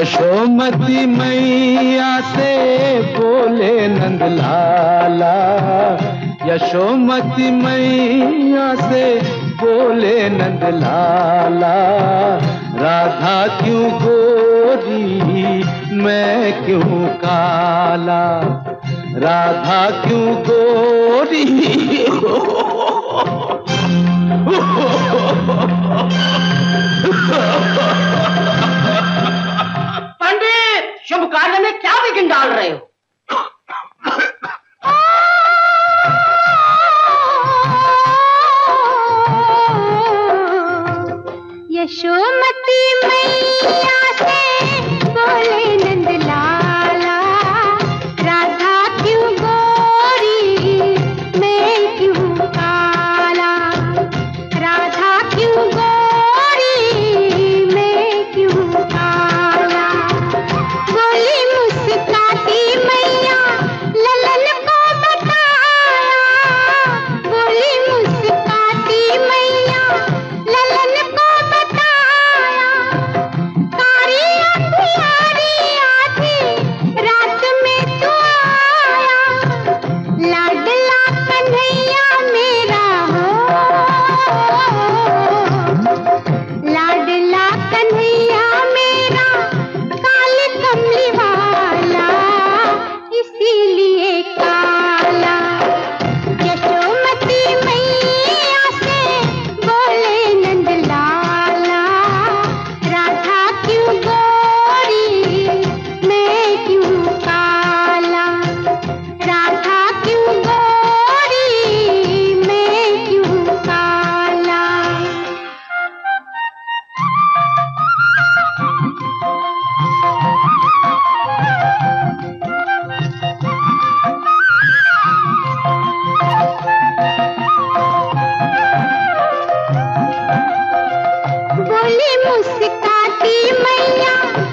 यशोमती मैया से बोले नंद लाला, यशोमती मैया से बोले नंद लाला, राधा क्यों गोरी मैं क्यों काला, राधा क्यों गोरी। पंडित, शुभ कार्य में क्या विघ्न डाल रहे हो? यशोमती मैया से बोले नंद लाला, राधा क्यों गोरी मैं क्यों काला, राधा क्यों गोरी मैं क्यों काला। बोली मुस्काती मैया ललन को बताया, बोली मुस्काती मैया ललन को रात में तू आया, लाडला कन्हैया मेरा हो, लाडला कन्हैया मेरा काल कमली वाला इसीलिए काला। यशोमती मैया से बोले नंद लाला, राधा क्यों गोरी मैं क्यों काला, राधा क्यों गोरी मैं क्यों काला। बोली मुस्काती मैया